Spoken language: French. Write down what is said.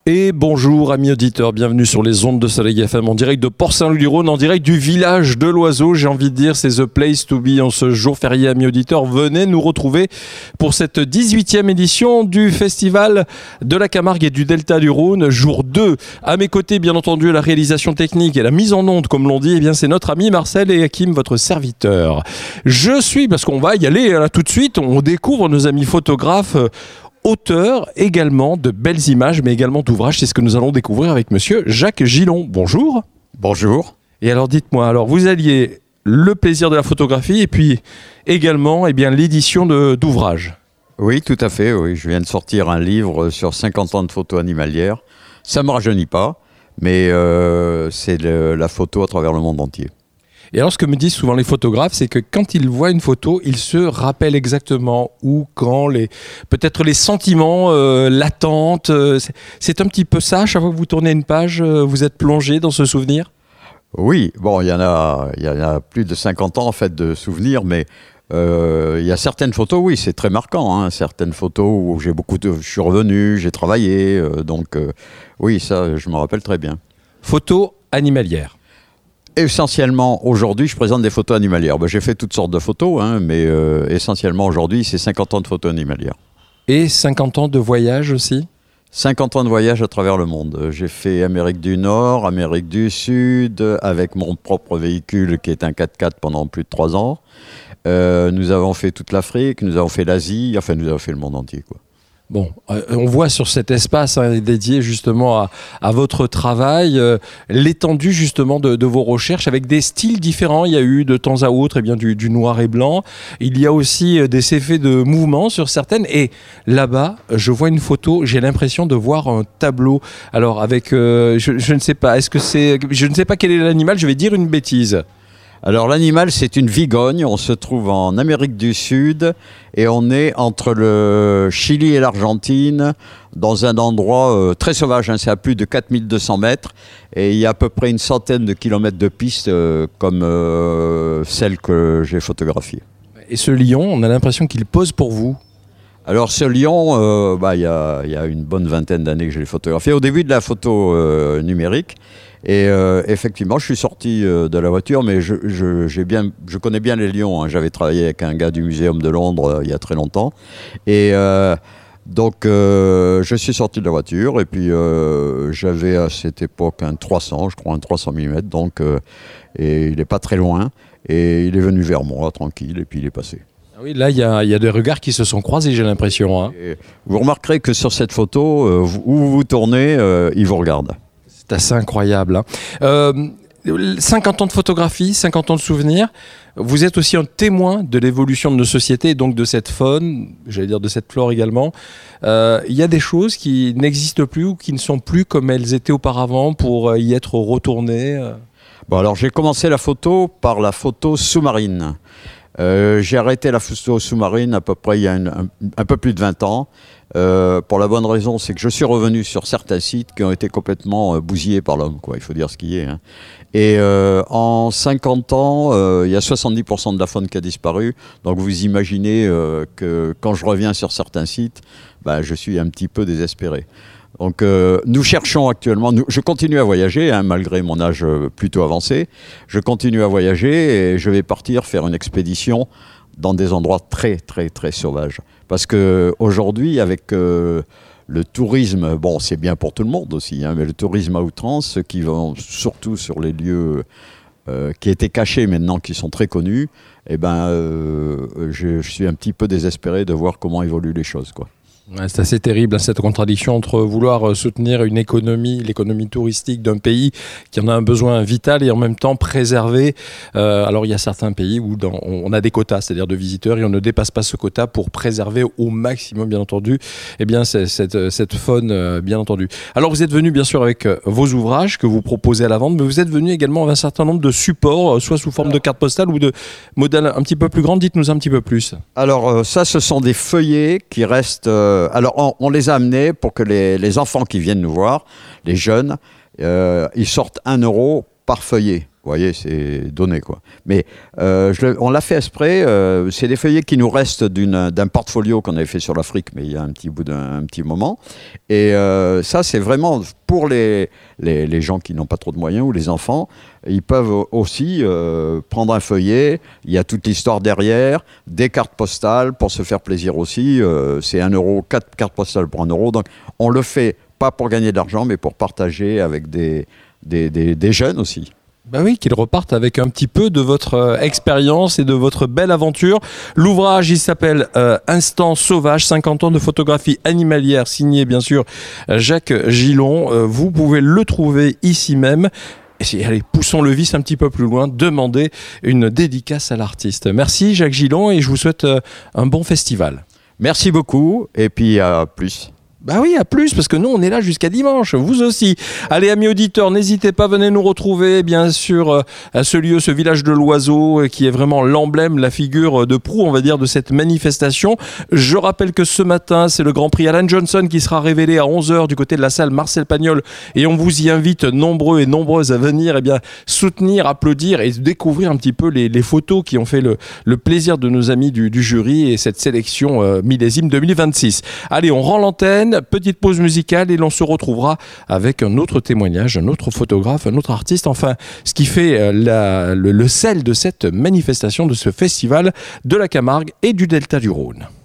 Et bonjour amis auditeurs, bienvenue sur les ondes de Soleil FM en direct de Port-Saint-Loup-du-Rhône, en direct du village de l'Oiseau. J'ai envie de dire, c'est the place to be en ce jour férié. Amis auditeurs, venez nous retrouver pour cette 18e édition du Festival de la Camargue et du Delta du Rhône, jour 2. À mes côtés, bien entendu, la réalisation technique et la mise en onde, comme l'on dit, eh bien, c'est notre ami Marcel et Hakim, votre serviteur. Je suis, parce qu'on va y aller là, tout de suite, on découvre nos amis photographes, auteur également de belles images, mais également d'ouvrages. C'est ce que nous allons découvrir avec monsieur Jacques Gillon. Bonjour. Bonjour. Et alors dites-moi, alors vous alliez le plaisir de la photographie et puis également l'édition d'ouvrages. Oui, tout à fait. Oui. Je viens de sortir un livre sur 50 ans de photos animalières. Ça ne me rajeunit pas, mais c'est la photo à travers le monde entier. Et alors, ce que me disent souvent les photographes, c'est que quand ils voient une photo, ils se rappellent exactement où, quand, peut-être les sentiments, l'attente. C'est un petit peu ça, à chaque fois que vous tournez une page, vous êtes plongé dans ce souvenir ? Oui, bon, il y en a plus de 50 ans en fait de souvenirs, mais il y a certaines photos, oui, c'est très marquant. Hein, certaines photos où je suis revenu, j'ai travaillé, oui, ça, je me rappelle très bien. Photos animalières. Essentiellement, aujourd'hui, je présente des photos animalières. J'ai fait toutes sortes de photos, hein, mais essentiellement, aujourd'hui, c'est 50 ans de photos animalières. Et 50 ans de voyage aussi ? 50 ans de voyage à travers le monde. J'ai fait Amérique du Nord, Amérique du Sud, avec mon propre véhicule qui est un 4x4 pendant plus de 3 ans. Nous avons fait toute l'Afrique, nous avons fait l'Asie, enfin nous avons fait le monde entier, quoi. Bon, on voit sur cet espace dédié justement à votre travail l'étendue justement de vos recherches avec des styles différents. Il y a eu de temps à autre du noir et blanc. Il y a aussi des effets de mouvement sur certaines. Et là-bas, je vois une photo, j'ai l'impression de voir un tableau. Alors avec, je ne sais pas, je ne sais pas quel est l'animal, je vais dire une bêtise. Alors l'animal, c'est une vigogne, on se trouve en Amérique du Sud et on est entre le Chili et l'Argentine dans un endroit très sauvage, hein, c'est à plus de 4200 mètres et il y a à peu près une centaine de kilomètres de pistes comme celle que j'ai photographiée. Et ce lion, on a l'impression qu'il pose pour vous. Alors ce lion, il y a une bonne vingtaine d'années que je l'ai photographié, au début de la photo numérique. Et effectivement, je suis sorti de la voiture, mais je connais bien les lions. Hein. J'avais travaillé avec un gars du Muséum de Londres il y a très longtemps. Et donc, je suis sorti de la voiture et puis j'avais à cette époque un 300, je crois, un 300 mm. Donc, et il n'est pas très loin. Et il est venu vers moi, tranquille, et puis il est passé. Oui, là, il y a des regards qui se sont croisés, j'ai l'impression. Hein. Vous remarquerez que sur cette photo, où vous tournez, il vous regarde. C'est assez incroyable. Hein. 50 ans de photographie, 50 ans de souvenirs. Vous êtes aussi un témoin de l'évolution de nos sociétés, donc de cette faune, j'allais dire de cette flore également. Il y a des choses qui n'existent plus ou qui ne sont plus comme elles étaient auparavant pour y être retournées. Bon, alors j'ai commencé la photo par la photo sous-marine. J'ai arrêté la photo sous-marine à peu près il y a un peu plus de 20 ans. Pour la bonne raison, c'est que je suis revenu sur certains sites qui ont été complètement bousillés par l'homme, quoi. Il faut dire ce qui est. Hein. Et en 50 ans, il y a 70% de la faune qui a disparu. Donc vous imaginez que quand je reviens sur certains sites, je suis un petit peu désespéré. Donc nous cherchons actuellement, je continue à voyager, hein, malgré mon âge plutôt avancé. Je continue à voyager et je vais partir faire une expédition dans des endroits très très très sauvages. Parce qu'aujourd'hui, avec le tourisme, bon, c'est bien pour tout le monde aussi, hein, mais le tourisme à outrance, ceux qui vont surtout sur les lieux qui étaient cachés maintenant, qui sont très connus, je suis un petit peu désespéré de voir comment évoluent les choses, quoi. Ouais, c'est assez terrible, hein, cette contradiction entre vouloir soutenir l'économie touristique d'un pays qui en a un besoin vital et en même temps préserver. Alors il y a certains pays où on a des quotas, c'est-à-dire de visiteurs, et on ne dépasse pas ce quota pour préserver au maximum, bien entendu, cette faune, bien entendu. Alors vous êtes venu bien sûr avec vos ouvrages que vous proposez à la vente, mais vous êtes venu également avec un certain nombre de supports, soit sous forme de carte postale ou de modèles un petit peu plus grands. Dites-nous un petit peu plus. Alors ça, ce sont des feuillets qui restent... alors, on les a amenés pour que les enfants qui viennent nous voir, les jeunes, ils sortent 1 € par feuillet. voyez, c'est donné, quoi. Mais on l'a fait exprès. C'est des feuillets qui nous restent d'un portfolio qu'on avait fait sur l'Afrique, mais il y a un petit moment. Et ça, c'est vraiment pour les gens qui n'ont pas trop de moyens ou les enfants. Ils peuvent aussi prendre un feuillet. Il y a toute l'histoire derrière, des cartes postales pour se faire plaisir aussi. C'est 1 euro, 4 cartes postales pour 1 euro. Donc, on le fait pas pour gagner de l'argent, mais pour partager avec des jeunes aussi. Ben oui, qu'ils repartent avec un petit peu de votre expérience et de votre belle aventure. L'ouvrage, il s'appelle Instant sauvage, 50 ans de photographie animalière, signé bien sûr Jacques Gillon. Vous pouvez le trouver ici même. Et allez, poussons le vice un petit peu plus loin, demandez une dédicace à l'artiste. Merci Jacques Gillon et je vous souhaite un bon festival. Merci beaucoup et puis à plus. Bah oui, à plus, parce que nous, on est là jusqu'à dimanche, vous aussi. Allez, amis auditeurs, n'hésitez pas, venez nous retrouver, bien sûr, à ce lieu, ce village de l'oiseau, qui est vraiment l'emblème, la figure de proue, on va dire, de cette manifestation. Je rappelle que ce matin, c'est le Grand Prix Alan Johnson qui sera révélé à 11h du côté de la salle Marcel Pagnol, et on vous y invite nombreux et nombreuses à venir, eh bien, soutenir, applaudir et découvrir un petit peu les photos qui ont fait le plaisir de nos amis du jury et cette sélection millésime 2026. Allez, on rend l'antenne. Petite pause musicale et l'on se retrouvera avec un autre témoignage, un autre photographe, un autre artiste. Enfin, ce qui fait le sel de cette manifestation, de ce festival de la Camargue et du Delta du Rhône.